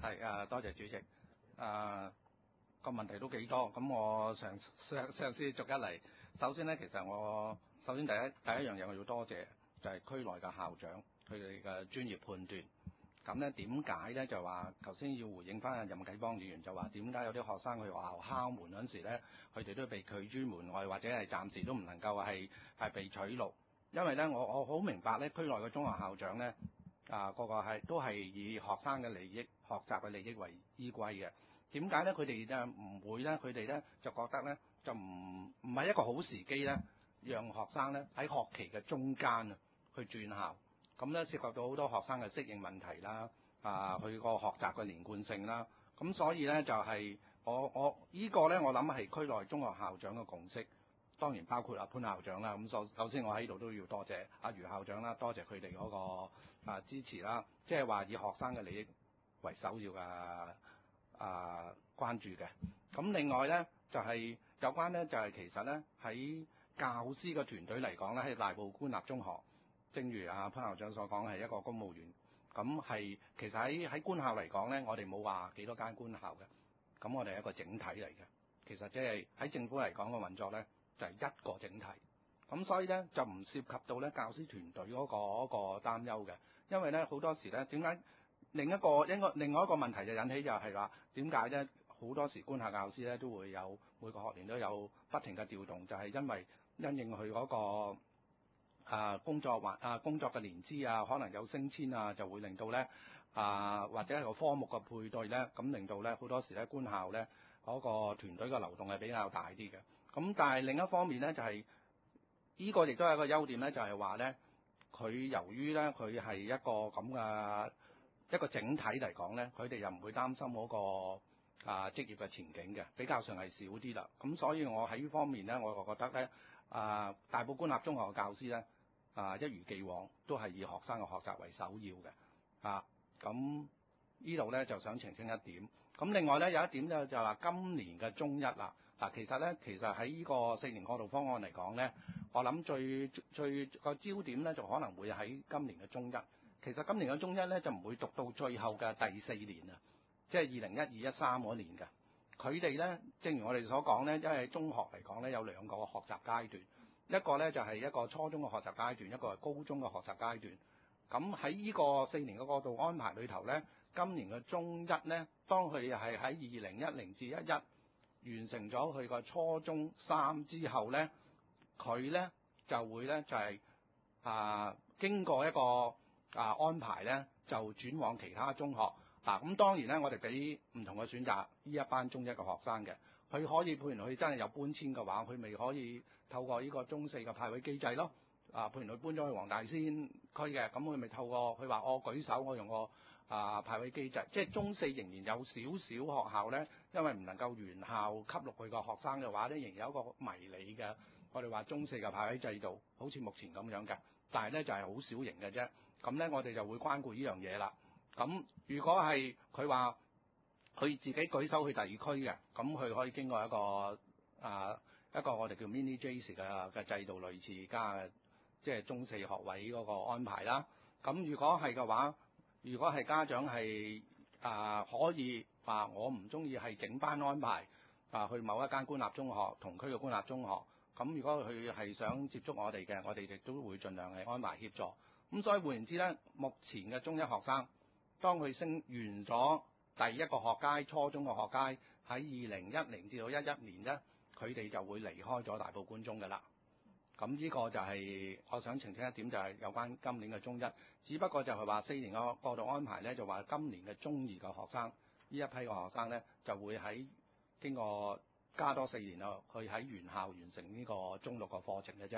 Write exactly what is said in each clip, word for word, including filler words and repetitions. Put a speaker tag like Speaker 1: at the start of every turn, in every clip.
Speaker 1: 係啊，多謝主席。啊，個問題都幾多，咁我嘗嘗嘗試逐一嚟。首先咧，其實我首先第一第一樣嘢我要多謝就係區內嘅校長佢哋嘅專業判斷。咁咧點解咧就話頭先要回應翻阿任啟邦議員就話點解有啲學生去學校敲門嗰陣時咧，佢哋都被拒諸門外，或者係暫時都唔能夠係係被取錄。因為咧我我好明白咧，區內嘅中學校長咧啊個個係都係以學生嘅利益、學習嘅利益為依歸嘅。點解咧？佢哋就唔會咧，佢哋咧就覺得咧就唔唔係一個好時機咧，讓學生咧喺學期嘅中間啊去轉校。咁咧涉及到好多學生嘅適應問題啦，啊，佢個學習嘅連貫性啦，咁所以咧就係、是、我我、這個、呢個咧，我諗係區內中學校長嘅共識，當然包括阿潘校長啦。咁首首先我喺度都要多謝阿余校長啦，多謝佢哋嗰個啊支持啦，即係話以學生嘅利益為首要嘅啊關注嘅。咁另外咧就係、是、有關咧就係、是、其實咧喺教師嘅團隊嚟講咧，喺大埔官立中學。正如阿潘校長所講，係一個公務員，咁係其實喺喺官校嚟講咧，我哋冇話幾多間官校嘅，咁我哋係一個整體嚟嘅。其實即係喺政府嚟講嘅運作咧，就係、是、一個整體。咁所以咧就唔涉及到咧教師團隊嗰、那個嗰、那個擔憂嘅，因為咧好多時咧點解另一個應該另外一個問題就引起就係話點解咧好多時官校教師咧都會有每個學年都有不停嘅調動，就係、是、因為因應佢嗰、那個。啊工作或啊工作嘅年資啊，可能有升遷啊，就會令到咧啊或者係個科目嘅配對咧，咁令到咧好多時咧官校咧嗰、那個團隊嘅流動係比較大啲嘅。咁但係另一方面咧就係、是、呢、這個亦都係一個優點咧，就係話咧佢由於咧佢係一個咁嘅一個整體嚟講咧，佢哋又唔會擔心嗰、那個啊職業嘅前景嘅，比較上係少啲啦。咁所以我喺呢方面咧，我就覺得咧啊大埔官立中學嘅教師咧。啊，一如既往都係以學生嘅學習為首要嘅，啊，咁呢度咧就想澄清一點。咁另外咧有一點咧就係話今年嘅中一啦，嗱、啊、其實咧其實喺呢個四年過渡方案嚟講咧，我諗最最個焦點咧就可能會喺今年嘅中一。其實今年嘅中一咧就唔會讀到最後嘅第四年啊，即係二零一二一三嗰年嘅。佢哋咧，正如我哋所講咧，因為中學嚟講咧有兩個學習階段。一個咧就係一個初中嘅學習階段，一個係高中嘅學習階段。咁喺呢個四年嘅過渡安排裏頭咧，今年嘅中一咧，當佢係喺二零一零至一一完成咗佢個初中三之後咧，佢咧就會咧就係、是、啊經過一個啊安排咧，就轉往其他中學。嗱、啊，咁當然咧，我哋俾唔同嘅選擇呢一班中一嘅學生嘅。佢可以，譬如佢真係有搬遷嘅話，佢咪可以透過呢個中四嘅派位機制咯。啊，譬如佢搬咗去黃大仙區嘅，咁佢咪透過佢話我舉手，我用個啊派位機制，即係中四仍然有少少學校咧，因為唔能夠原校吸錄佢個學生嘅話咧，仍然有一個迷你嘅，我哋話中四嘅派位制度，好似目前咁樣嘅，但係咧就係、是、好小型嘅啫。咁咧我哋就會關顧呢樣嘢啦。咁如果係佢話，佢自己舉手去第二區嘅，咁佢可以經過一個啊一個我哋叫 mini J C 嘅嘅制度，類似加嘅即係中四學位嗰個安排啦。咁如果係嘅話，如果係家長係啊可以話、啊、我唔中意係整班安排啊去某一間官立中學同區嘅官立中學，咁如果佢係想接觸我哋嘅，我哋亦都會盡量係安排協助。咁所以換言之咧，目前嘅中一學生當佢升完咗第一個學階，初中嘅學階喺二零一零至到一一年咧，佢哋就會離開咗大埔官中嘅啦。咁呢個就係、是、我想澄清一點，就係有關今年嘅中一。只不過就係話四年嘅過渡安排咧，就話今年嘅中二嘅學生呢一批嘅學生咧，就會喺經過加多四年啊，去喺原校完成呢個中六嘅課程嘅啫。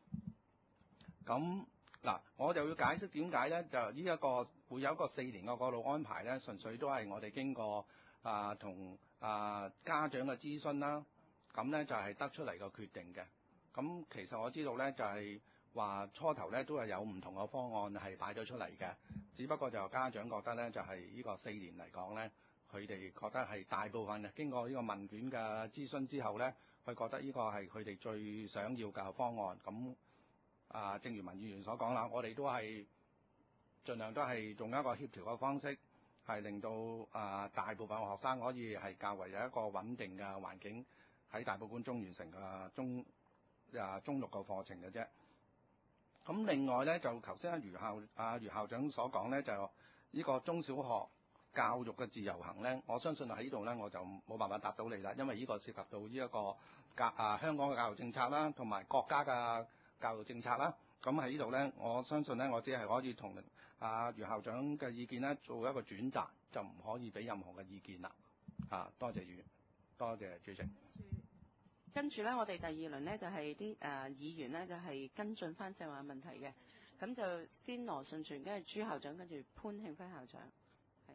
Speaker 1: 咁嗱，我就要解釋點解咧，就呢一個會有一個四年嘅過渡安排咧，純粹都係我哋經過啊同啊家長嘅諮詢啦，咁咧就係得出嚟個決定嘅。咁其實我知道咧，就係話初頭咧都係有唔同嘅方案係擺咗出嚟嘅，只不過就家長覺得咧，就係呢個四年嚟講咧，佢哋覺得係大部分嘅經過呢個問卷嘅諮詢之後咧，佢覺得呢個係佢哋最想要嘅方案。咁啊，正如文議員所講啦，我哋都係盡量都係用一個協調嘅方式係令到啊、呃、大部分學生可以係較為有一個穩定嘅環境喺大埔官中完成嘅中啊中六個課程嘅啫。咁另外咧，就頭先阿余校阿余校長所講咧，就呢個中小學教育嘅自由行咧，我相信喺呢度咧我就冇辦法答到你啦，因為呢個涉及到呢一個教啊香港嘅教育政策啦，同埋國家嘅教育政策啦。咁喺呢度咧，我相信咧，我只係可以同阿余校長嘅意見咧做一個轉達，就唔可以俾任何嘅意見啦。啊，多謝議員，多謝主席。
Speaker 2: 跟住咧，我哋第二輪咧就係啲誒議員咧就係、是、跟進翻正話問題嘅，咁就先羅順全，跟住朱校長，跟住潘慶輝校長。係。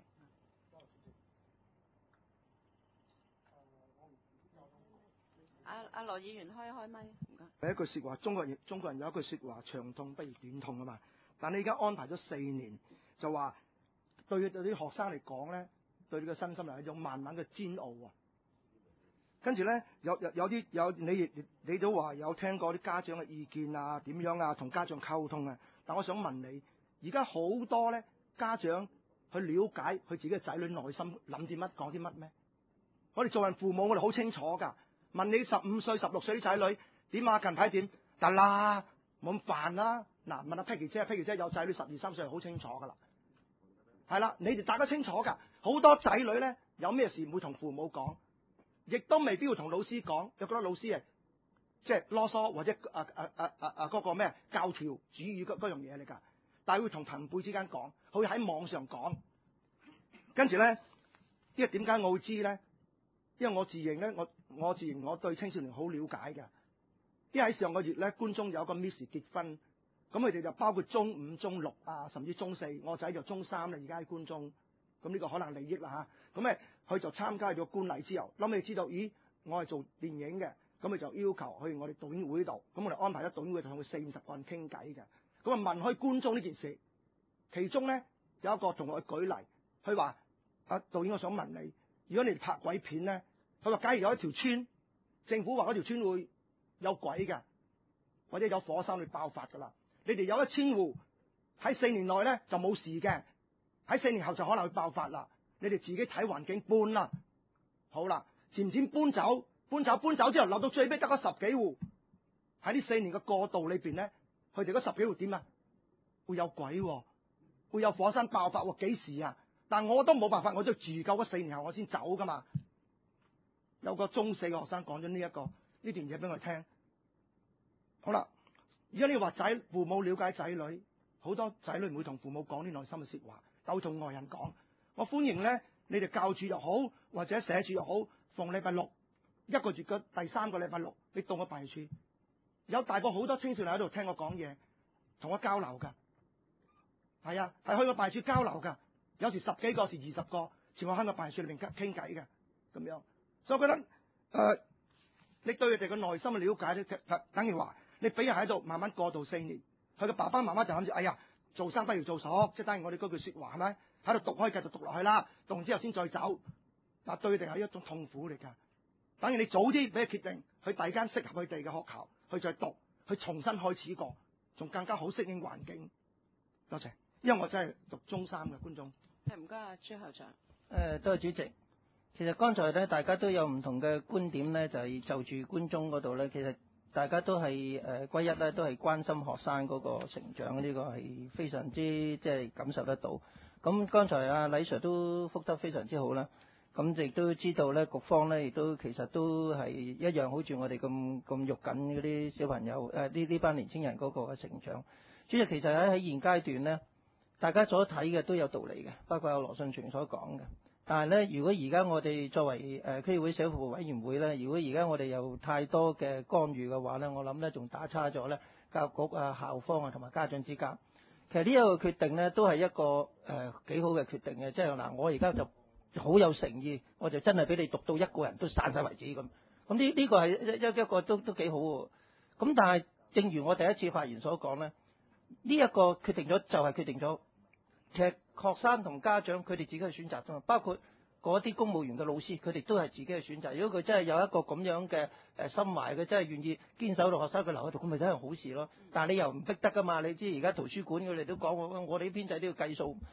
Speaker 2: 阿阿羅議員開一開咪，唔該。
Speaker 3: 第一句説話，中國人中國人有一句説話，長痛不如短痛啊嘛。但你而家安排咗四年，就話對對啲學生嚟講咧，對你個身心係一種慢慢嘅煎熬啊。跟住咧，有有有啲有你你都話有聽過啲家長嘅意見啊，點樣啊，同家長溝通啊。但我想問你，而家好多咧家長去了解佢自己嘅仔女內心諗啲乜講啲乜咩？我哋做人父母，我哋好清楚㗎。問你十五歲、十六歲啲仔女點啊？近排點？得啦，冇咁煩啦。嗱，問下 Peggy 姐 ，Peggy 姐有仔女十二三歲，好清楚㗎啦。係啦，你哋大家清楚㗎。好多仔女咧有咩事唔會同父母講。亦都未必要同老師講，有覺得老師係即係囉嗦或者啊啊啊啊啊嗰個咩教條主義嗰嗰樣嘢嚟㗎，但係會同朋輩之間講，佢喺網上講，跟住咧，因為點解我會知咧？因為我自認咧，我我自認我對青少年好了解嘅，因為喺上個月咧，官中有一個 Miss 結婚，咁佢哋就包括中五、中六啊，甚至中四，我仔就中三啦，而家喺官中。咁呢個可能利益啦嚇，咁咧佢就參加咗觀禮之後，諗你知道，咦，我係做電影嘅，咁佢就要求去我哋導演會度，咁我哋安排咗導演會同佢四五十個人傾偈嘅，咁啊問開觀眾呢件事，其中咧有一個同學舉例，佢話：啊導演，我想問你，如果你拍鬼片咧，佢話假如有一條村，政府話嗰條村會有鬼嘅，或者有火山會爆發㗎啦，你哋有一千戶喺四年內咧就冇事嘅。喺四年後就可能會爆發啦，你哋自己睇環境搬啦。好啦，漸漸搬走，搬走搬走之後，留到最尾得嗰十幾戶。喺呢四年嘅過渡裏邊咧，佢哋嗰十幾戶點啊？會有鬼喎，會有火山爆發喎，幾時啊？但我都冇辦法，我都住夠嗰四年後我先走噶嘛。有個中四嘅學生講咗呢一個呢段嘢俾我聽。好啦，而家你話仔父母了解仔女，好多仔女唔會同父母講啲內心嘅説話。都同外人講，我歡迎咧，你哋教主又好，或者社主又好，逢禮拜六一個月嘅第三個禮拜六，你到我辦事處，有大過好多青少年喺度聽我講嘢，同我交流㗎。係啊，係去個辦事處交流㗎。有時十幾個，時二十個，全部喺個辦事處裏邊傾偈嘅咁樣。所以我覺得誒、呃，你對佢哋嘅內心嘅了解咧，等於話你俾人喺度慢慢過渡四年，佢嘅爸爸媽媽就諗住，哎呀。做生不如做熟，即係等於我哋嗰句説話係咪？喺度讀可以繼續讀落去啦，讀完之後先再走。但對佢哋係一種痛苦嚟㗎。等於你早啲俾佢決定去第二間適合佢哋嘅學校去再讀，去重新開始過，仲更加好適應環境。多謝，因為我真係讀中三嘅觀眾。
Speaker 2: 係唔該啊，朱校長。
Speaker 4: 誒，多謝主席。其實剛才咧，大家都有唔同嘅觀點咧，就係就住觀眾嗰度咧，其實。大家都係誒歸一咧，都係關心學生嗰個成長，呢、這個係非常之即係感受得到。咁剛才阿禮 Sir 都覆得非常之好啦。咁亦都知道咧，局方咧亦都其實都係一樣，好似我哋咁咁肉緊嗰啲小朋友誒呢呢班年青人嗰個嘅成長。主席其實喺喺現階段咧，大家所睇嘅都有道理嘅，包括有羅信全所講嘅。但係咧，如果而家我哋作為誒區議會社會服務委員會咧，如果而家我哋有太多嘅干預嘅話咧，我諗咧仲打差咗咧教育局啊、校方啊同埋家長之間。其實呢一個決定咧，都係一個誒幾好嘅決定嘅，即係嗱，我而家就好有誠意，我就真係俾你讀到一個人都散晒為止咁。咁呢呢個係一一一個都都幾好喎。咁但係正如我第一次發言所講咧，呢一個決定咗就係決定咗。其實學生同家長佢哋自己嘅選擇啫嘛，包括嗰啲公務員嘅老師，佢哋都係自己嘅選擇。如果佢真係有一個咁樣嘅誒心懷，佢真係願意堅守到學生佢留喺度，咁咪真係好事咯。但係你又唔逼得噶嘛？你知而家圖書館佢哋都講，我我哋啲編制都要計數。咁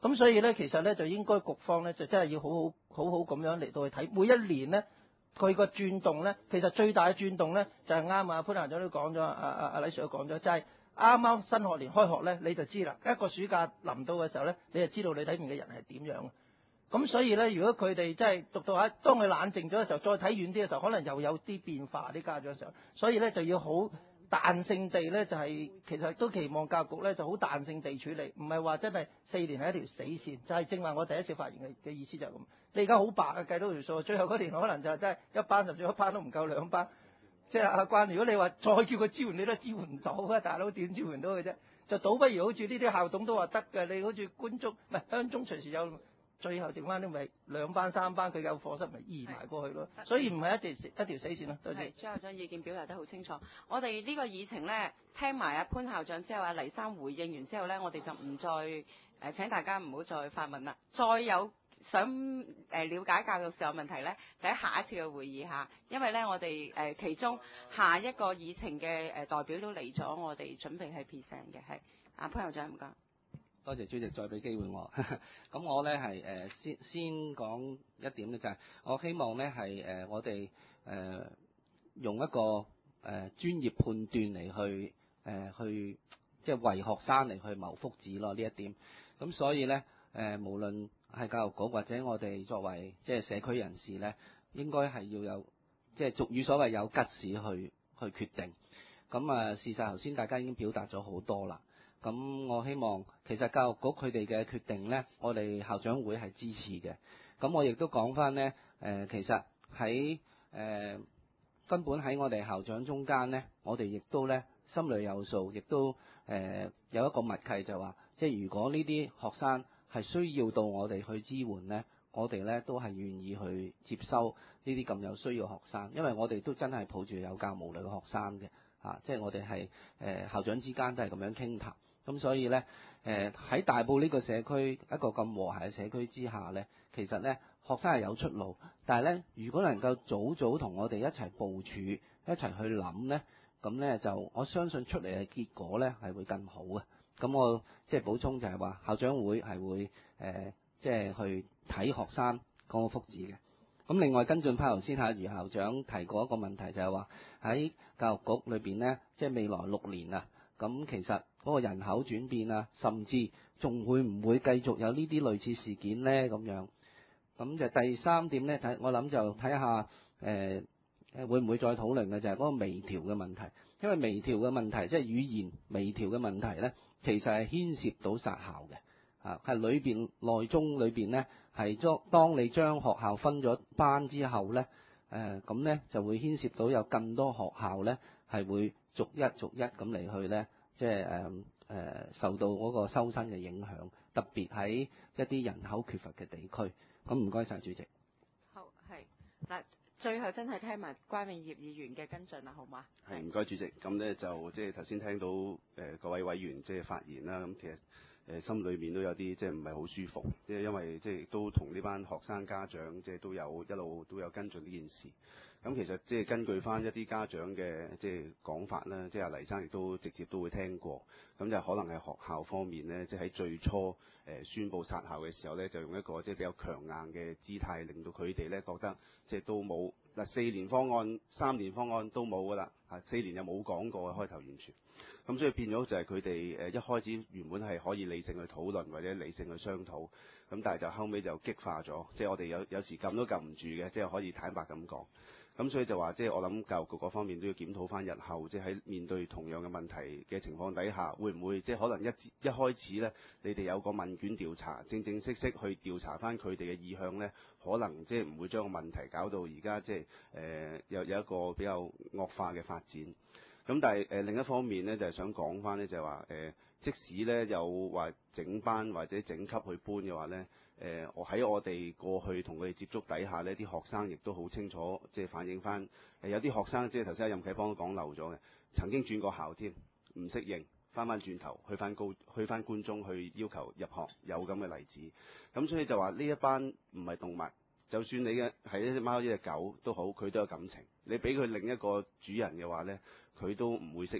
Speaker 4: 咁所以咧，其實咧就應該局方咧就真係要好好好好咁樣嚟到去睇每一年咧佢個轉動咧，其實最大嘅轉動咧就係啱啊，潘校長都講咗，阿阿阿李 Sir 都講咗，就係啱啱新學年開學咧你就知啦，一個暑假臨到嘅時候咧，你就知道你睇面嘅人係點樣。咁所以咧，如果佢哋真係讀到下，當佢冷靜咗嘅時候，再睇遠啲嘅時候，可能又有啲變化啲家長上，所以咧就要好彈性地咧，就係、是、其實都期望教育局咧就好彈性地處理，唔係話真係四年係一條死線，就係、是、正話我第一次發言嘅嘅意思就係咁。你而家好白啊，計到條數，最後嗰年可能就真係一班甚至一班都唔夠兩班，即係阿關。如果你話再叫佢支援，你都支援唔到啊，大佬點支援到佢啫？就倒不如好似呢啲校董都話得嘅，你好似官中唔係鄉中隨時有。最後剩翻啲咪兩班三班，佢有課室咪移埋過去咯，所以唔係一條一條死線咯。多謝。
Speaker 2: 朱校長意見表達得好清楚。我哋呢個議程咧，聽埋阿潘校長之後，阿黎生回應完之後咧，我哋就唔再誒、呃、請大家唔好再發問啦。再有想誒了解教育時候問題咧，就喺下一次嘅會議下，因為咧我哋誒、呃、其中下一個議程嘅誒代表都嚟咗，我哋準備係 present 嘅，係阿潘校長唔該。
Speaker 5: 多謝主席再俾機會我。咁我咧係誒先先講一點咧，就係、是、我希望咧係誒我哋誒、呃、用一個誒、呃、專業判斷嚟去誒、呃、去即係為學生嚟去謀福祉咯呢一點。咁所以咧誒、呃、無論係教育局或者我哋作為即係社區人士咧，應該係要有即係俗語所謂有吉事去去決定。咁啊事實頭先大家已經表達咗好多啦。咁我希望其實教育局佢哋嘅決定呢，我哋校長會係支持嘅。咁我亦都講翻呢，誒、呃、其實喺誒、呃、根本喺我哋校長中間呢，我哋亦都呢心裏有數，亦都誒、呃、有一個默契就話，即係如果呢啲學生係需要到我哋去支援呢，我哋呢都係願意去接收呢啲咁有需要學生，因為我哋都真係抱住有教無類嘅學生嘅，啊，即係我哋係誒校長之間都係咁樣傾談。咁所以咧，誒、呃、喺大埔呢個社區一個咁和諧嘅社區之下咧，其實咧學生係有出路，但係咧如果能夠早早同我哋一齊部署，一齊去諗咧，咁咧就我相信出嚟嘅結果咧係會更好嘅。咁我即係補充就係話，校長會係會誒即係去睇學生嗰個福祉嘅。咁另外跟進翻頭先嚇余校長提過一個問題，就係話喺教育局裏邊咧，即係未來六年啊，咁其實嗰個人口轉變啊，甚至仲會唔會繼續有呢啲類似事件呢？咁樣，咁就第三點呢，睇我諗就睇下誒誒會唔會再討論嘅就係嗰個微調嘅問題，因為微調嘅問題即係語言微調嘅問題呢，其實係牽涉到殺校嘅，啊係裏邊內中裏邊呢，係將當你將學校分咗班之後呢，誒咁呢就會牽涉到有更多學校呢係會逐一逐一咁嚟去呢。即係誒誒受到嗰個收生嘅影響，特別喺一啲人口缺乏嘅地區。咁唔該晒主席。
Speaker 2: 好，係嗱，最後真係聽埋關永業議員嘅跟進啦，好嗎？
Speaker 6: 係唔該主席。咁咧就即係頭先聽到誒、呃、各位委員即係發言啦。咁其實誒、呃、心裏面都有啲即係唔係好舒服，即係因為即係都同呢班學生家長即係都有一路都有跟進呢件事。咁其實即係根據翻一啲家長嘅即係講法啦，即係阿黎生亦都直接都會聽過。咁就可能係學校方面咧，即係喺最初誒宣佈殺校嘅時候咧，就用一個即係比較強硬嘅姿態，令到佢哋咧覺得即係都冇嗱四年方案、三年方案都冇噶啦，嚇四年又冇講過開頭完全。咁所以變咗就係佢哋誒一開始原本係可以理性去討論或者理性去商討，咁但係就後尾就激化咗，即係我哋有有時撳都撳唔住嘅，即係可以坦白咁講。咁所以就話，即係我諗教育局嗰方面都要檢討翻日後，即係喺面對同樣嘅問題嘅情況底下，會唔會即係可能一一開始咧，你哋有個問卷調查，正正式式去調查翻佢哋嘅意向咧，可能即係唔會將個問題搞到而家即係誒有有一個比較惡化嘅發展。咁但係誒、呃、另一方面咧，就係、是、想講翻咧，就係話誒，即使咧有話整班或者整級去搬嘅話咧。誒，我喺、呃、我哋過去同佢哋接觸底下呢啲學生亦都好清楚，即係反映翻誒、呃、有啲學生，即係頭先阿任啟邦都講漏咗嘅，曾經轉過校添，唔適應，翻翻轉頭去翻高，去翻官中去要求入學，有咁嘅例子。咁所以就話呢一班唔係動物，就算你嘅係一隻貓一隻狗都好，佢都有感情。你俾佢另一個主人嘅話呢，佢都唔會適應。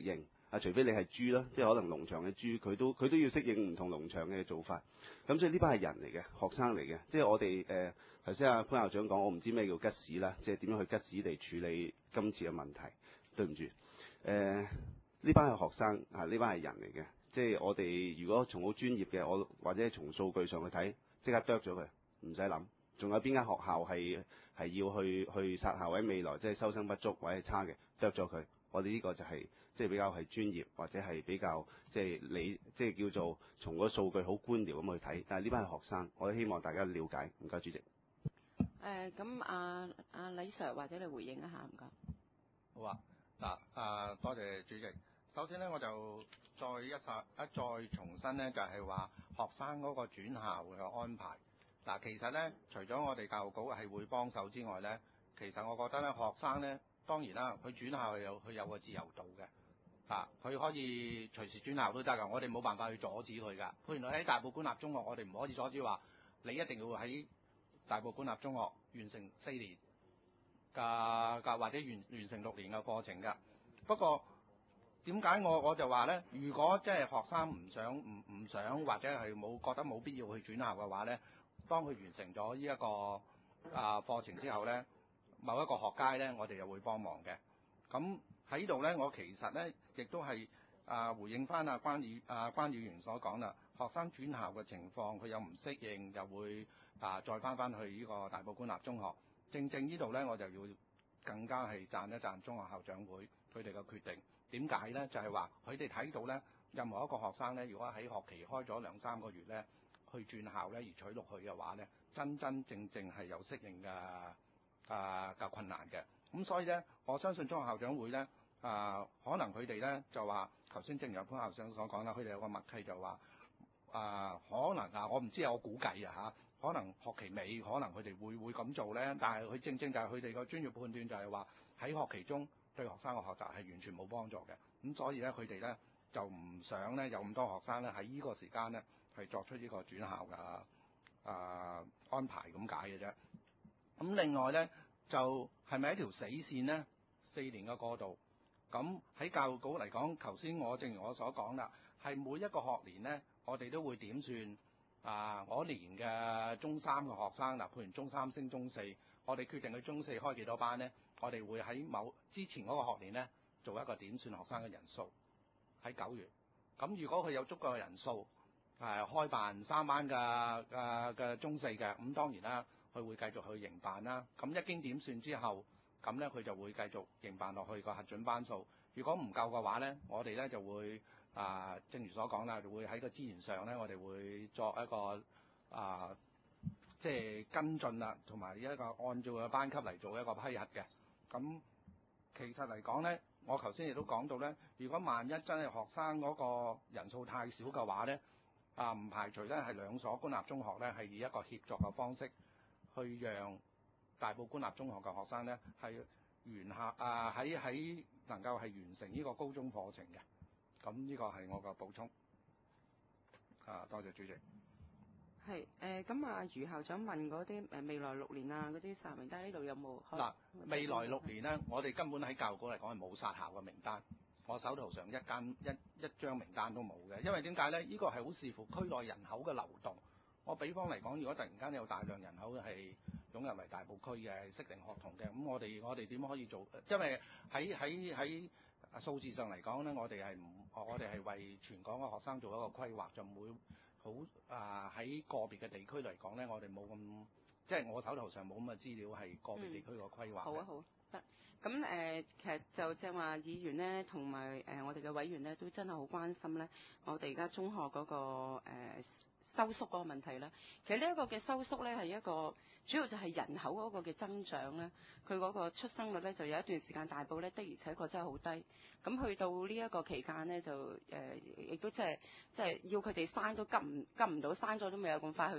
Speaker 6: 啊，除非你係豬啦，即係可能農場嘅豬，佢都佢都要適應唔同農場嘅做法。咁所以呢班係人嚟嘅，學生嚟嘅，即係我哋誒頭先阿潘校長講，我唔知咩叫吉屎啦，即係點樣去吉屎地處理今次嘅問題。對唔住，誒呢班係學生啊，呢班係人嚟嘅，即係我哋如果從好專業嘅，我或者從數據上去睇，即刻剁咗佢，唔使諗。仲有邊間學校係係要去去殺校，或者未來即係收生不足或者差嘅，剁咗佢。我哋呢個就係、是、即係比較係專業，或者係比較即係你即係叫做從個數據好官僚咁去睇。但係呢班係學生，我都希望大家了解。唔該，主席。
Speaker 2: 誒咁阿阿李 Sir 或者你回應一下，唔該。
Speaker 1: 好啊，嗱啊，多謝主席。首先咧，我就再一實一再重申咧，就係、是、話學生嗰個轉校嘅安排。嗱，其實咧，除咗我哋教育局係會幫手之外咧，其實我覺得咧，學生咧，當然啦，佢轉校係有佢有個自由度嘅，啊，佢可以隨時轉校都得㗎，我哋冇辦法去阻止佢㗎。譬如喺大埔官立中學，我哋唔可以阻止話你一定要喺大埔官立中學完成四年嘅嘅或者完完成六年嘅課程㗎。不過點解我我就話咧，如果即係學生唔想唔唔想或者係冇覺得冇必要去轉校嘅話咧，當佢完成咗呢一個啊課程之後咧，某一個學階咧，我哋又會幫忙嘅。咁喺度咧，我其實咧亦都係啊回應翻啊關議啊關議員所講啦，學生轉校嘅情況，佢有唔適應，又會啊再翻翻去呢個大埔官立中學。正正呢度咧，我就要更加係讚一讚中學校長會佢哋嘅決定。點解咧？就係話佢哋睇到咧，任何一個學生咧，如果喺學期開咗兩三個月咧，去轉校咧而取錄佢嘅話咧，真真正正係有適應嘅啊嘅困難嘅。咁所以咧，我相信中學校長會咧啊、呃，可能佢哋咧就話，頭先正如潘校長所講啦，佢哋有個默契就話啊、呃，可能啊，我唔知我估計啊嚇，可能學期尾可能佢哋會會咁做咧，但係佢正正就係佢哋個專業判斷就係話喺學期中對學生嘅學習係完全冇幫助嘅。咁所以咧，佢哋咧就唔想咧有咁多學生咧喺呢個時間咧係作出呢個轉校嘅啊、呃、安排咁解嘅啫。咁另外咧就係咪一條死線咧？四年嘅過渡，咁喺教育局嚟講，頭先我正如我所講啦，係每一個學年咧，我哋都會點算啊嗰年嘅中三嘅學生嗱，譬如中三升中四，我哋決定佢中四開幾多班咧，我哋會喺某之前嗰個學年咧做一個點算學生嘅人數喺九月。咁如果佢有足夠嘅人數，誒、啊、開辦三班嘅嘅嘅中四嘅，咁當然啦，佢會繼續去營辦啦。咁一經點算之後，咁咧佢就會繼續營辦落去個核准班數。如果唔夠嘅話咧，我哋咧就會啊，正如所講啦，就會喺個資源上咧，我哋會作一個啊，即係跟進啦，同埋一個按照個班級嚟做一個批核嘅。咁其實嚟講咧，我頭先亦都講到咧，如果萬一真係學生嗰個人數太少嘅話咧，啊唔排除咧係兩所官立中學咧係以一個協作嘅方式去讓大埔官立中學嘅學生咧係完校啊喺喺能夠係完成呢個高中課程嘅。咁呢個係我個補充。啊，多謝主席。
Speaker 2: 係誒，咁啊，余校長問嗰啲誒未來六年啊嗰啲殺校名單呢度有冇？
Speaker 1: 嗱，未來六年咧，我哋根本喺教育局嚟講係冇殺校嘅名單。我手頭上一間一一張名單都冇嘅，因為點解咧？呢、這個係好視乎區內人口嘅流動。我比方嚟講，如果突然間有大量人口係湧入嚟大埔區嘅適齡學童嘅，咁我哋我哋點可以做？因為喺喺喺數字上嚟講咧，我哋係唔我哋係為全港嘅學生做一個規劃，就唔會好啊喺個別嘅地區嚟講咧，我哋冇咁即係我手頭上冇咁嘅資料係個別地區個規劃、嗯。
Speaker 2: 好啊好啊，得。咁誒、呃，其實就正話議員咧，同埋誒我哋嘅委員咧，都真係好關心咧，我哋而家中學嗰、那個、呃、收縮嗰個問題啦。其實呢一個嘅收縮咧，係一個主要就係人口嗰個嘅增長咧，佢嗰個出生率咧，就有一段時間大埔咧的而且確真係好低。咁去到呢一個期間咧，就誒亦、呃、都即係即係要佢哋生都急唔急唔到，生咗都未有咁快去到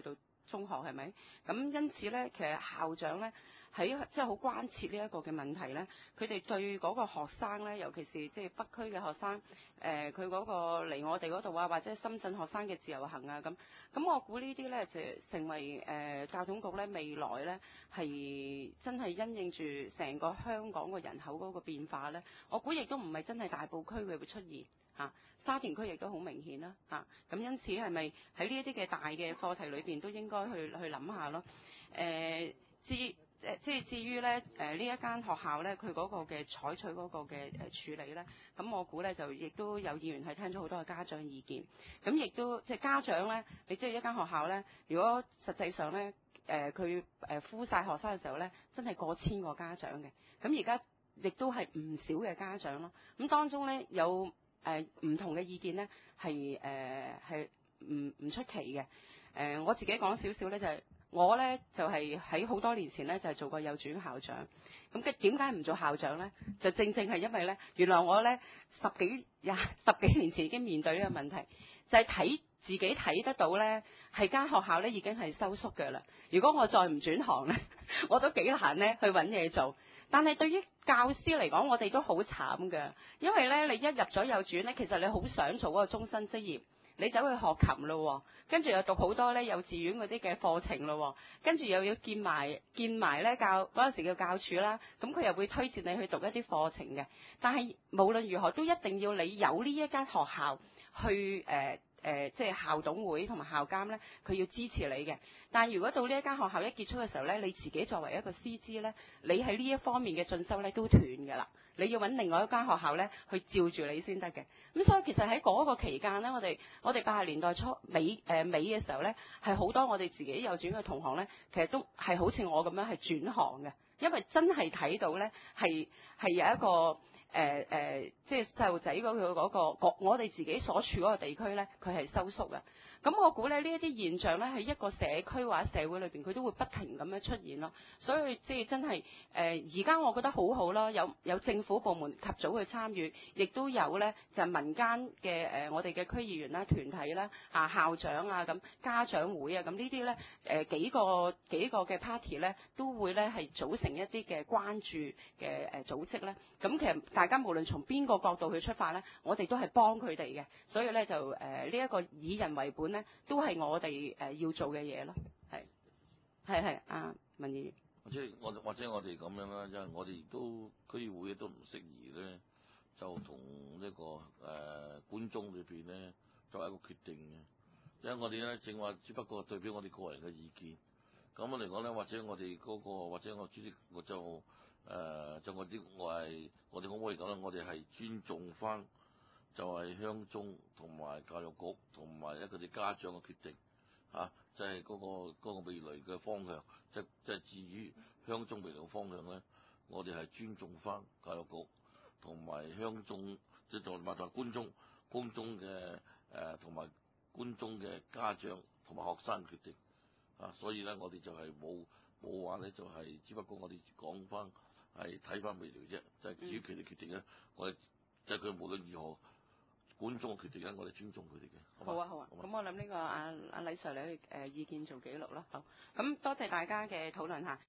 Speaker 2: 中學係咪？咁因此咧，其實校長咧喺即係好關切呢一個嘅問題咧，佢哋對嗰個學生咧，尤其是即係北區嘅學生，誒佢嗰個嚟我哋嗰度啊，或者深圳學生嘅自由行啊咁，咁我估呢啲咧就成為誒、呃、教統局咧未來咧係真係因應住成個香港個人口嗰個變化咧，我估亦都唔係真係大埔區佢會出現嚇。啊沙田區亦都好明顯啦，嚇、啊、咁因此係咪喺呢一啲嘅大嘅課題裏邊都應該去去諗下咯？誒、呃、至誒即係至於咧誒呢一間學校咧，佢嗰個嘅採取嗰個嘅誒處理咧，咁我估咧就亦都有議員係聽咗好多嘅家長意見，咁亦都即係家長咧，你知道一間學校咧，如果實際上咧誒佢誒呼晒學生嘅時候咧，真係過千個家長嘅，咁而家亦都係唔少嘅家長咯，咁當中咧有。誒唔、呃、同嘅意見咧，係誒係唔唔出奇嘅。誒、呃、我自己講少少咧，就係、是、我咧就係喺好多年前咧就係、是、做過幼稚園校長。咁嘅點解唔做校長咧？就正正係因為咧，原來我咧十幾廿十幾年前已經面對呢個問題，就係、是、睇自己睇得到咧，係間學校咧已經係收縮嘅啦。如果我再唔轉行咧，我都幾難咧去揾嘢做。但係對於教師嚟講，我哋都好慘㗎，因為咧你一入咗幼稚園咧，其實你好想做嗰個終身職業，你走去學琴咯，跟住又讀好多咧幼稚園嗰啲嘅課程咯，跟住又要見埋見埋咧教嗰陣時叫教處啦，咁佢又會推薦你去讀一啲課程嘅。但係無論如何都一定要你有呢一間學校去誒。呃誒、呃，即係校董會同埋校監咧，佢要支持你嘅。但係如果到呢一間學校一結束嘅時候咧，你自己作為一個師資咧，你喺呢一方面嘅進修咧都斷㗎啦。你要揾另外一間學校咧去照住你先得嘅。咁所以其實喺嗰個期間咧，我哋我哋八十年代初尾誒、呃、尾嘅時候咧，係好多我哋自己幼稚園嘅同學咧，其實都係好似我咁樣係轉行嘅，因為真係睇到咧係係有一個。誒誒、呃呃，即係細路仔嗰個嗰個，我哋自己所處嗰個地區咧，佢係收縮嘅。咁我估咧呢一啲現象咧，喺一個社區或者社會裏邊，佢都會不停咁樣出現咯。所以即係真係誒，而、呃、家我覺得好好啦，有有政府部門及早去參與，亦都有咧就係、民間嘅誒、呃，我哋嘅區議員啦、團體啦、啊校長啊咁、家長會啊咁呢啲咧誒幾個幾個嘅 party 咧，都會咧係組成一啲嘅關注嘅誒組織咧。咁其實大家無論從邊個角度去出發咧，我哋都係幫佢哋嘅。所以咧就誒呢一個以人為本咧，都係我哋誒、呃、要做嘅嘢咯。係係係啊，文議員。
Speaker 7: 或者我或者我哋咁樣啦，因為我哋都區議會都唔適宜咧，就同呢、這個誒、呃、觀眾裏邊咧作為一個決定嘅。因為我哋咧正話只不過代表我哋個人嘅意見。咁我嚟講咧，或者我哋嗰、那個或者我主席我就誒、呃、就我啲我係我哋可唔可以講咧？我哋係尊重翻就係鄉中同埋教育局同埋一個啲家長嘅決定嚇，即係嗰個嗰、那個未來嘅方向。即即係至於鄉中未來嘅方向咧，我哋係尊重翻教育局同埋鄉中即係同埋同觀眾觀眾嘅誒同埋觀眾嘅家長同埋學生決定。啊，所以咧，我哋就係冇冇話咧，就係、是、只不過我哋講翻係睇翻未來啫，就係、是、至於佢哋決定咧，我哋即係佢無論如何，觀眾嘅決定咧，我哋尊重佢哋嘅。
Speaker 2: 好啊，好啊，咁我諗呢個阿阿李 Sir 你誒意見做記錄啦，好，咁多謝大家嘅討論嚇。